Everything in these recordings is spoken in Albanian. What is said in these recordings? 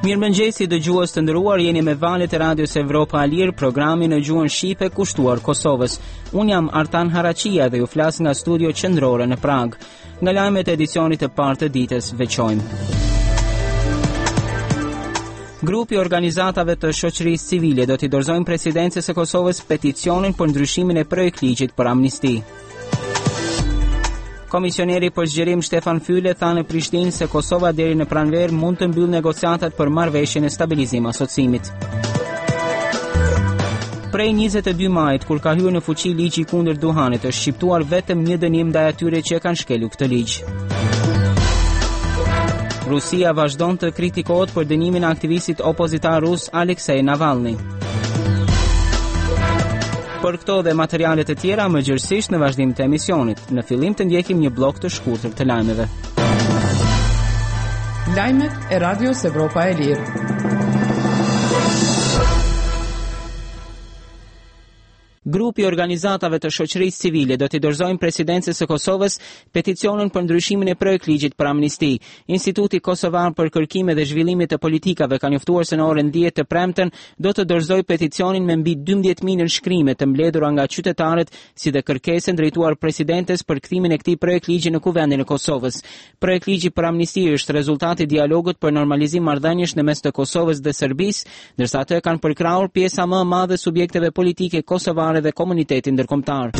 Mirëmëngjesi dëgjues të nderuar, jeni me valët e Radios Evropa e Lirë, programin në gjuhën shqipe kushtuar Kosovës. Unë jam Artan Haraqia dhe ju flas nga studio qendrore në Prag. Nga lajmet e edicionit të parë të ditës veçojmë. Grupi organizatave të shoqërisë civile do t'i dorëzojnë presidencës së Kosovës peticionin për ndryshimin e projektligjit për amnisti. Komisioneri për zgjerim Stefan Füle tha në Prishtinë se Kosova deri në pranverë mund të mbyllë negociatat për marrëveshjen e stabilizim asocimit. Prej 22 majit, kur ka hyrë në fuqi ligji kundër duhanit, është shqiptuar vetëm një dënim ndaj atyre që kanë shkelur këtë ligj. Rusia vazhdon të kritikohet për dënimin e aktivistit opozitar rus Aleksej Navalny. Për këto dhe materialet të tjera më gjërësisht në vazhdim të emisionit. Në fillim të ndjekim një blok të shkurtër të lajmeve. Lajmet e Radios Evropa e Lirë. Grupi organizatave të shoqërisë civile do t'i dorëzojnë presidencës së Kosovës peticionin për ndryshimin e projektligjit për amnisti. Instituti Kosovar për kërkime dhe zhvillimit të politikave ka njoftuar se në orën 10 të premten do të dorëzojë peticionin me mbi 12.000 nënshkrime të mbledhura nga qytetarët, si dhe kërkesën drejtuar presidentes për kthimin e këtij projektligji në Kuvendin e Kosovës. Projektligji për amnisti është rezultati i dialogut për normalizim marrëdhënies në mes të Kosovës dhe Serbisë, ndërsa atë kanë përkrahur pjesa më e madhe subjekteve politike kosovare dhe komunitetin ndërkombëtar.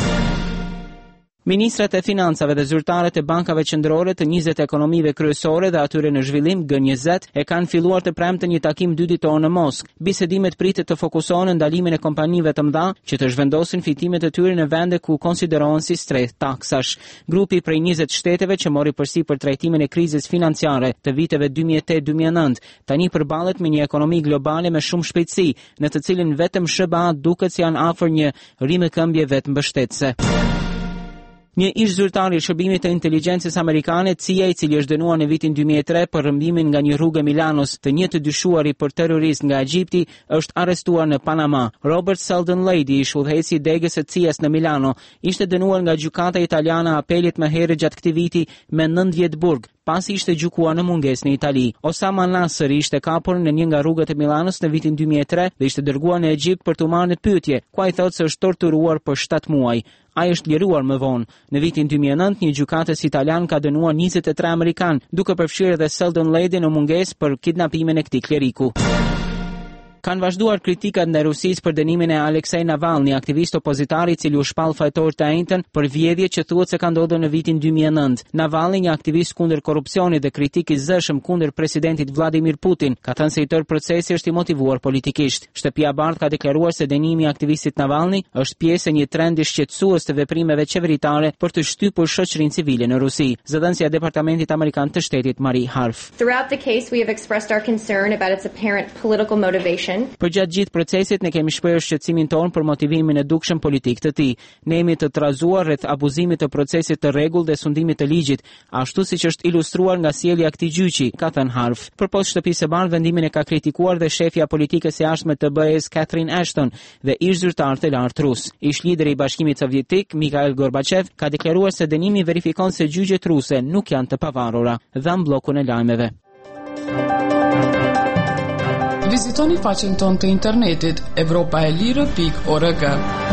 Ministrat e financave dhe zyrtarët e bankave qendrore të 20 ekonomive kryesore dhe atyre në zhvillim G20 e kanë filluar të premten një takim 2 ditor në Moskë. Bisedimet pritet të fokusohen në ndalimin e kompanive të mëdha që të zhvendosin fitimet e tyre në vende ku konsiderohen si streh taksash. Grupi prej 20 shteteve që mori përsipër trajtimin e krizës financiare të viteve 2008-2009 tani përballet me një ekonomi globale me shumë shpejtësi, në të cilin vetëm SBA duket se janë afër një rimëkëmbje vetëmbështetëse. Një ish zyrtar i shërbimit të inteligjencës amerikane, CIA, i cili është dënuar në vitin 2003 për rrëmbimin nga një rrugë Milanos të një të dyshuari për terrorist nga Egjipti, është arrestuar në Panama. Robert Seldon Lady, ish udhëheqësi i degës së CIA-s në Milano, ishte dënuar nga gjykata italiane apelit më herët gjatë këtij viti me 9 vjet burg, pasi ishte gjykuar në mungesë në Itali. Osama Nasri ishte kapur në një nga rrugët e Milanos në vitin 2003 dhe ishte dërguar në Egjipt për t'u marrë në pyetje, ku ai thotë se është torturuar për 7 muaj. Ai është liruar më vonë. Në vitin 2009, një gjykatës italian ka dënuar 23 amerikan, duke përfshirë edhe Seldon Lady në mungesë për kidnapimin e këtij kleriku. Kanë vazhduar kritikat ndaj Rusisë për dënimin e Aleksej Navalny, aktivist opozitar i cili u shpall fajtor të enjtën për vjedhje që thuhet se ka ndodhur në vitin 2009. Navalny, një aktivist kundër korrupsionit dhe kritik i zëshëm kundër presidentit Vladimir Putin, ka thënë se i tërë procesi është i motivuar politikisht. Shtëpia e Bardhë ka deklaruar se dënimi i aktivistit Navalny është pjesë e një trendi shqetësues të veprimeve qeveritare për të shtypur shoqërinë civile në Rusi. Zëdhënësja e Departamentit Amerikan të Shtetit Marie Harf. Throughout the case we have expressed our concern about its apparent political motivation. Për gjatë gjithë procesit ne kemi shprehur shqetësimin tonë për motivimin e dukshëm politik të tij. Ne jemi të trazuar rreth abuzimit të procesit të rregullt dhe sundimit të ligjit, ashtu siç është ilustruar nga sjellja e këtij gjyqi, ka thënë Harf. Përposhtë Shtëpisë së Bardhë vendimin e ka kritikuar dhe shefja politike së jashtme të BE-s Catherine Ashton dhe ish zyrtar të lartë rus. Ish lideri i Bashkimit Sovjetik Mikhail Gorbachev ka deklaruar se dënimi verifikon se gjyqet ruse nuk janë të pavarura. Dhan bllokun e lajmeve. Vizitoni faqen tonë të internetit evropaelire.org.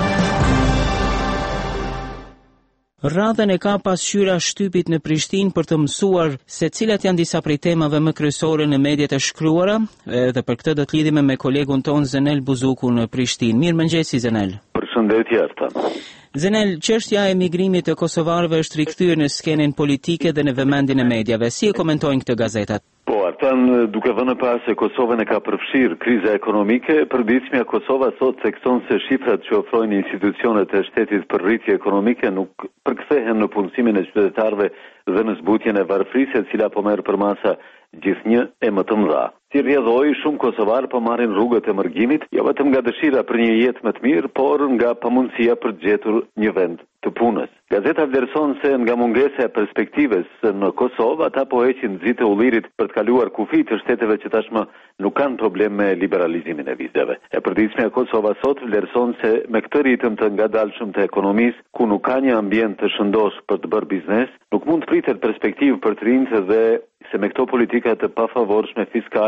Radhën e ka pasqyra shtypit në Prishtinë për të mësuar se cilat janë disa prej temave më kryesore në mediat e shkruara, dhe për këtë do të lidhemi me kolegun ton Zenel Buzuku në Prishtinë. Mirëmëngjesi Zenel. Përshëndetje Arta. Zenel, çështja e emigrimit të kosovarëve është rikthyer në skenën politike dhe në vëmendjen e mediave. Si e komentojnë këtë gazetat? Po, Artan, duke vënë pas se Kosovën e ka përfshirë kriza ekonomike, përditshmja Kosova sot thekson se shifrat që ofrojnë institucionet e shtetit për rritje ekonomike nuk përkthehen në punësimin e qytetarëve dhe në zbutjen e varfrisë, e cila po merr përmasa gjithnjë e më të mëdha. Si rrjedhoi, shumë kosovar po marrin rrugët e mërgimit, jo vetëm nga dëshira për një jetë më të mirë, por nga pamundësia për të gjetur një vend të punës. Gazeta vlerëson se nga mungesa e perspektives në Kosovë, ata po heqin nxit e ullirit për të kaluar kufi të shteteve që tashmë nuk kanë problem me liberalizimin e vizave. E përditshmja Kosova sot vlerëson se me këtë ritëm të ngadalshëm të ekonomisë, ku nuk ka një ambient të shëndosh për të bërë biznes, nuk mund të pritet perspektivë për të rinjtë dhe se me këto politika të pafavorshme fiskale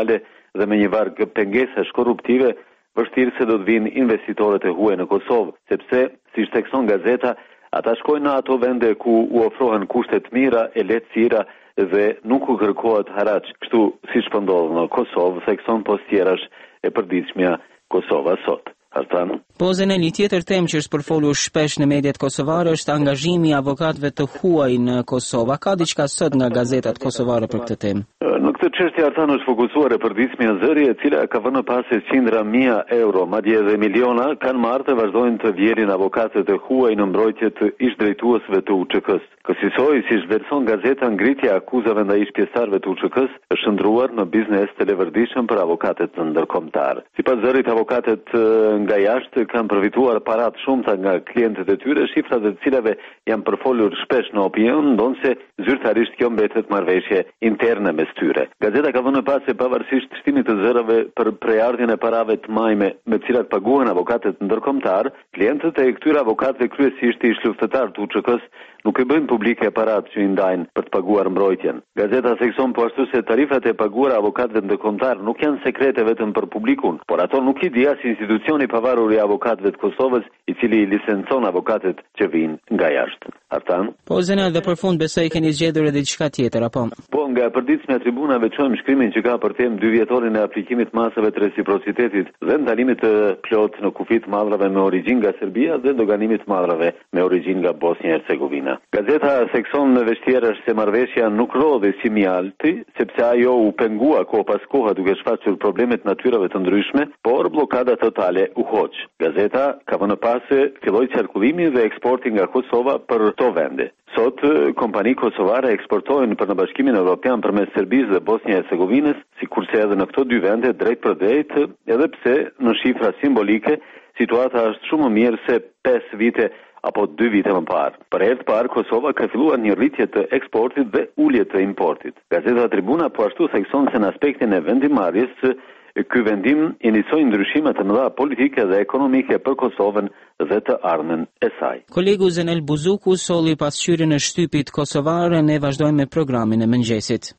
dhe me një varg pengesash korruptive, vështirë se do të vinë investitorët e huaj në Kosovë, sepse, siç thekson gazeta, ata shkojnë në ato vende ku u ofrohen kushte të mira, e lehtësira dhe nuk u kërkohet haraç, kështu siç po ndodh në Kosovë, thekson postjerash e përditshmja Kosova sot. Artan. Po Zeneli, tjetër temë që është përfolur shpesh në mediat kosovare është angazhimi i avokatëve të huaj në Kosovë. Ka diçka sot nga gazetat kosovare për këtë temë? Në këtë çështje Artan është fokusuar e përditshmja zëri, e cila ka vënë pas se qindra mijë euro, madje edhe miliona, kanë marrë të vazhdojnë të vjelin avokatët e huaj në mbrojtje të ish-drejtuesve të UÇK-s. Kësaj, siç vlerëson gazeta, ngritja e akuzave ndaj ish-pjesëtarëve të UÇK-s është shndruar në biznes të levërdishëm për avokatët ndërkombëtar. Sipas zërit, avokatët nga jashtë kanë përfituar para të shumta nga klientët e tyre, shifrat e të cilave janë përfolur shpesh në opinion, ndonse zyrtarisht kjo mbetet marrëveshje interne mes tyre. Gazeta ka vënë pas se pavarësisht shtimit të zërave për prejardhjen e parave të majme me të cilat paguhen avokatët ndërkombëtar, klientët e këtyre avokatëve kryesisht ish luftëtar të UÇK-s nuk e bëjnë publike parat që i ndajnë për të paguar mbrojtjen. Gazeta thekson po ashtu se tarifat e paguara avokatëve ndërkombëtar nuk janë sekrete vetëm për publikun, por ato nuk i di as institucioni pavarur i avokatëve të Kosovës, i cili licencon avokatët që vinë nga jashtë. Artan? Po Zenel, dhe për fund besoj keni zgjedhur edhe diçka tjetër, apo? Po, nga përditshmja e tribunave çojmë shkrimin që ka për temë 2 vjetorin e aplikimit masave të reciprocitetit dhe ndalimit të plot në kufi të madhrave me origjinë nga Serbia dhe doganimit të madhrave me origjinë nga Bosnia e Hercegovina. Gazeta thekson në vështirësh se marrëveshja nuk rodhi si mjalti, sepse ajo u pengua kohë pas kohe duke shfaqur probleme të natyrave të ndryshme, por bllokada totale u hoq. Gazeta ka vënë pas se filloi qarkullimi dhe eksporti nga Kosova për to vende. Sot, kompani kosovare eksportojnë për në Bashkimin Evropian përmes Serbisë dhe Bosnia e Hercegovinës, sikurse edhe në këto 2 vende drejt për drejt, edhe pse në shifra simbolike situata është shumë më mirë se 5 vite apo 2 vite më parë. Për herë të parë, Kosova ka filluar një rritje të eksportit dhe ulje të importit. Gazeta Tribuna po ashtu thekson se në aspektin e vendimarrjes, ky vendim inicoi ndryshime të mëdha politike dhe ekonomike për Kosovën dhe të ardhmen e saj. Kolegu Zenel Buzuku solli pasqyrjen e shtypit kosovar, ne vazhdojmë me programin e mëngjesit.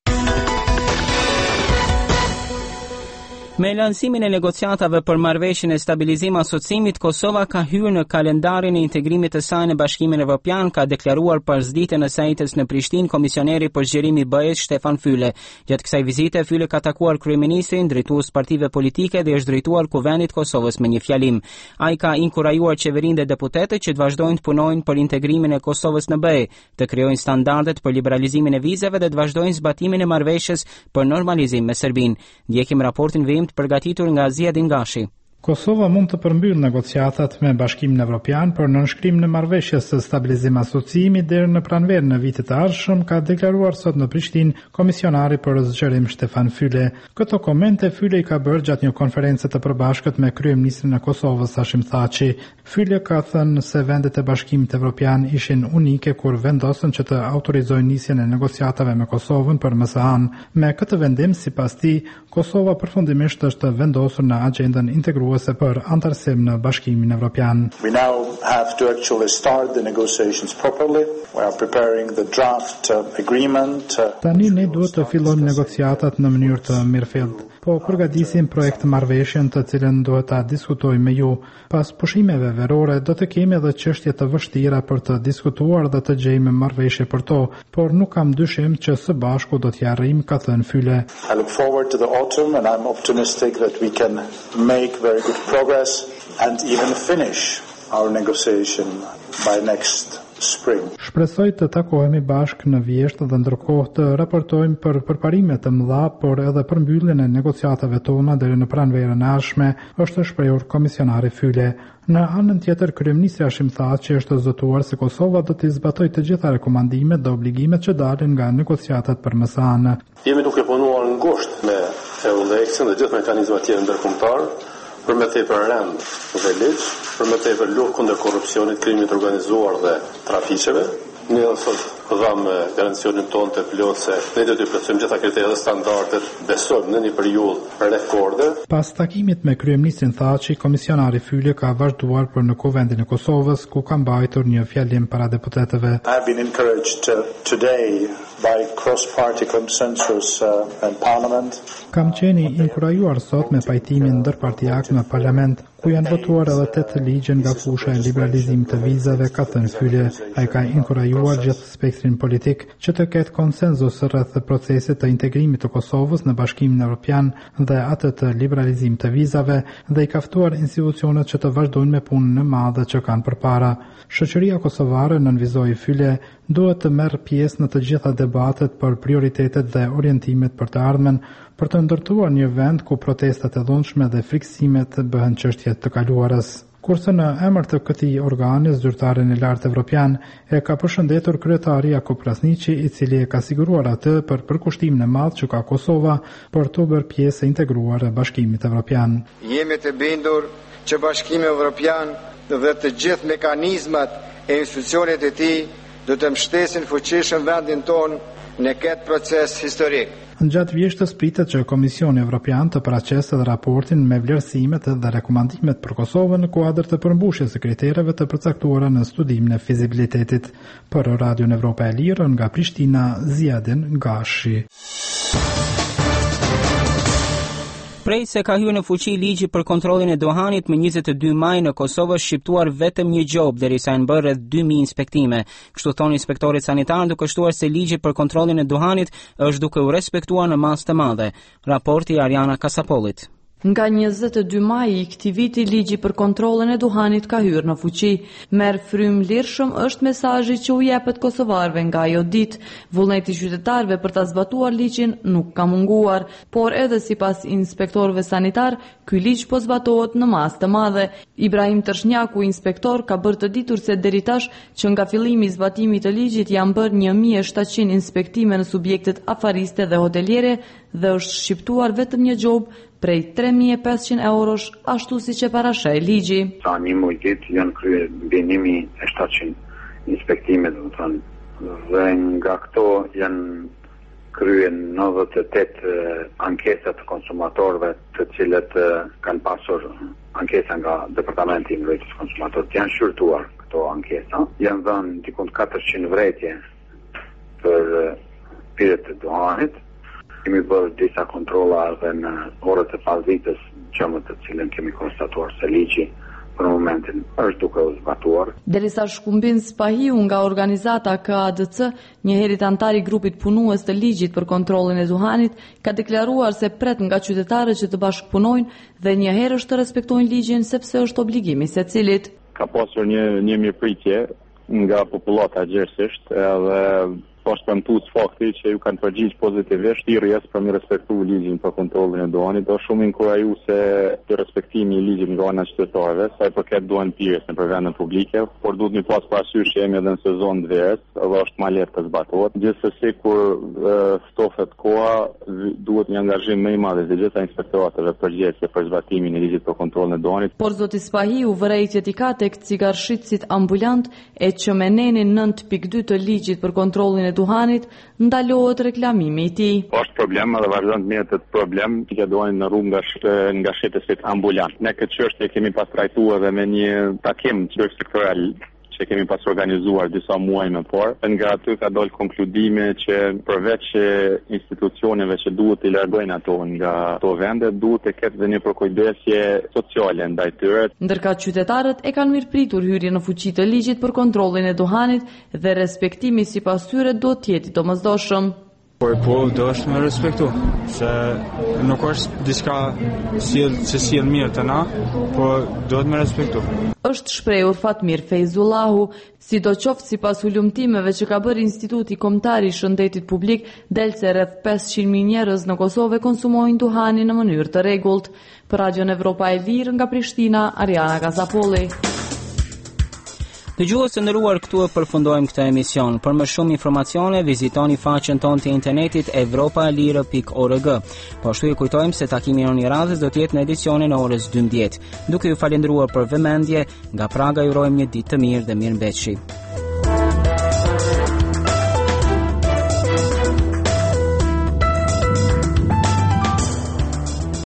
Me lancimin e negociatave për marrëveshjen e stabilizim asociimit, Kosova ka hyrë në kalendarin e integrimit të saj në Bashkimin Evropian, ka deklaruar përsëritjen e sajtës në Prishtinë komisioneri për zgjerim i BE-s Stefan Füle. Gjatë kësaj vizite, Füle ka takuar kryeministrin, drejtues partive politike dhe është drejtuar kuvendit Kosovës me një fjalim. Ai ka inkurajuar qeverinë dhe deputetët që të vazhdojnë të punojnë për integrimin e Kosovës në BE, të krijojnë standardet për liberalizimin e vizave dhe të vazhdojnë zbatimin e marrëveshjes për normalizim me Serbinë. Ndjekim raportin të përgatitur nga Ziadin Gashi. Kosova mund të përmbyll negociatat me Bashkimin Evropian për nënshkrimin e marrëveshjes së stabilizim asociimi deri në pranverën e vitit të ardhshëm, ka deklaruar sot në Prishtinë komisionari për zgjerim Stefan Füle. Këto komente Füle i ka bërë gjatë një konference të përbashkët me kryeministrin e Kosovës Hashim Thaçi. Füle ka thënë se vendet e Bashkimit Evropian ishin unike kur vendosën që të autorizojnë nisjen e negociatave me Kosovën për MSA-n. Me këtë vendim, sipas tij, Kosova përfundimisht është vendosur në agjendën integruar për antarësim në Bashkimin Evropian. We now have to actually start the negotiations properly. We are preparing the draft agreement. Tani ne duhet të fillojmë negociatat në mënyrë të mirëfillt. Po përgatisim projekt marrëveshjen të cilën duhet ta diskutojmë me ju. Pas pushimeve verore do të kemi edhe çështje të vështira për të diskutuar dhe të gjejmë marrëveshje për to, por nuk kam dyshim që së bashku do t'i arrijmë, ka thënë Füle. I look forward to the autumn and I'm optimistic that we can make very good progress and even finish our negotiation by next spring. Shpresoj të takohemi bashkë në vjeshtë dhe ndërkohë të raportojmë për përparime të mëdha, por edhe për mbylljen e negociatave tona deri në pranverën e ardhshme, është shprehur komisionari Füle. Në anën tjetër, kryeministri Hashim Thaçi është zotuar se Kosova do të zbatojë të gjitha rekomandimet dhe obligimet që dalin nga negociatat për MSA-n. Jemi duke punuar ngushtë me EULEX-in dhe gjithë mekanizmat tjerë ndërkombëtar për me tepër rend dhe ligj, për me tepër luftë kundër korrupsionit, krimit të organizuar dhe trafiqeve. Ne sot dham garancionin tonë të plot se ne do të plotësojmë gjitha kriteret dhe standardet, besojmë në një periudhë rekorde. Pas takimit me kryeministrin Thaçi, komisionari Füle ka vazhduar për në kuvendin e Kosovës, ku ka mbajtur një fjalim para deputetëve. I have been encouraged today by cross-party consensus in Parliament. Kam qeni inkurajuar sot me pajtimin ndërpartijak në Parlament, ku janë votuar edhe 8 ligje nga fusha e liberalizimit të vizave, ka thënë Fyle. Ai ka inkurajuar gjithë spektrin politik që të ketë konsenzus rreth procesit të integrimit të Kosovës në Bashkimin Evropian dhe atë të liberalizimit të vizave dhe i ka ftuar institucionet që të vazhdojnë me punën e madhe që kanë përpara. Shoqëria kosovare, nënvizoi Fyle, duhet të merr pjesë në të gjitha debatet për prioritetet dhe orientimet për të ardhmen, për të ndërtuar një vend ku protestat e dhunshme dhe friksimet bëhen çështje të kaluarës. Kurse në emër të këtij organi, zyrtarin e lartë evropian e ka përshëndetur kryetari Jakub Krasniqi, i cili e ka siguruar atë për përkushtimin e madh që ka Kosova për të bërë pjesë e integruar e Bashkimit Evropian. Jemi të bindur që Bashkimi Evropian dhe të gjithë mekanizmat e institucionet e tij do të mbështesin fuqishëm vendin ton në këtë proces historik. Gjatë vjeshtës pritet që Komisioni Evropian të paraqesë edhe raportin me vlerësimet dhe rekomandimet për Kosovën në kuadër të përmbushjes së kritereve të përcaktuara në studimin e fizibilitetit. Për Radion Evropa e Lirë nga Prishtina, Ziadin Gashi. Prej se ka hyrë në fuqi ligji për kontrollin e duhanit më 22 maj në Kosovë shqiptuar vetëm një gjop derisa janë bërë rreth 2000 inspektime. Kështu thon inspektorit sanitar, duke shtuar se ligji për kontrollin e duhanit është duke u respektuar në masë të madhe. Raporti Ariana Kasapolit. Nga 22 maj i këtij viti ligji për kontrollin e duhanit ka hyrë në fuqi. Merr frymë lirshëm është mesazhi që u jepet kosovarëve nga ajo ditë. Vullneti i qytetarëve për ta zbatuar ligjin nuk ka munguar, por edhe sipas inspektorëve sanitar, ky ligj po zbatohet në masë të madhe. Ibrahim Tërshnjaku, inspektor, ka bërë të ditur se deri tash që nga fillimi i zbatimit të ligjit janë bërë 1700 inspektime në subjektet afariste dhe hoteliere dhe është shqiptuar vetëm një gjop prej 3500 eurosh, ashtu si që parashaj ligji. Sa një muj ditë janë kryer mbi 1700 inspektime, dhe nga këto janë kryer 98 ankesa të konsumatorëve, të cilët kanë pasur ankesa nga Departamenti i Mbrojtjes së Konsumatorëve. Janë shqyrtuar këto ankesa, janë dhënë diku 400 vretje për pirjet e duhanit. Kemi bërë disa kontrolla edhe në orët e pasdites, gjëmë të cilën kemi konstatuar se ligji për momentin është duke u zbatuar. Derisa Shkumbin Spahiu nga organizata KADC, njëherët antar i grupit punues të ligjit për kontrollin e duhanit, ka deklaruar se pret nga qytetarët që të bashkëpunojnë dhe njëherë është të respektojnë ligjin sepse është obligimi secilit. Ka pasur një mirëpritje nga popullata gjithësisht edhe është premtuar fakti që ju kanë përgjigjur pozitivisht thirrjes për të respektuar ligjin për kontrollin e duhanit. Do shumë inkurajuese të respektimi i ligjit nga ana qytetarëve, sa i përket duhan pirjes në vende publike, por duhet një pas parasysh jemi edhe në sezon të verës, edhe është më lehtë të zbatohet. Gjithsesi kur ftofet koha, duhet një angazhim më i madh të gjitha inspektorateve përgjegjëse për zbatimin e ligjit për kontrollin e duhanit. Por zoti Spahiu vërejtjet i ka tek cigarshitësit ambulant e që me nenin 9.2 të ligjit për kontrollin e duhanit ndalohet reklamimi i tij. Është problem dhe vazhdon të mjetet problem që duhen në rrugë nga shitësit ambulant. Ne këtë çështje kemi pas trajtuar edhe me një takim sektorial që kemi pas organizuar disa muaj më parë. Nga aty ka dalë konkludime që përveç institucioneve që duhet të largojnë ato nga ato vende, duhet të ketë dhe një përkujdesje sociale ndaj tyre. Ndërka qytetarët e kanë mirëpritur hyrjen në fuqi të ligjit për kontrollin e duhanit dhe respektimi sipas tyre do të jetë i domosdoshëm. Po, do është me respektu, se nuk është diçka që sjell mirë të na, po do të me respektu. Është shprehur Fatmir Fejzullahu, sidoqoftë sipas ulumtimeve që ka bërë Instituti Kombëtar i Shëndetit Publik, del se rreth 500.000 njerëz në Kosovë konsumojnë duhanin në mënyrë të rregullt. Për Radion Evropa e Lirë nga Prishtina, Ariana Gazapolli. Dëgjues të nderuar, këtu e përfundojmë këtë emision. Për më shumë informacione, vizitoni faqen tonë të internetit evropalire.org. Po ashtu ju kujtojmë se takimi i radhës do të jetë në edicionin e orës 12. Duke ju falendëruar për vëmendje, nga Praga ju urojmë një ditë të mirë dhe mirëmbëjtje.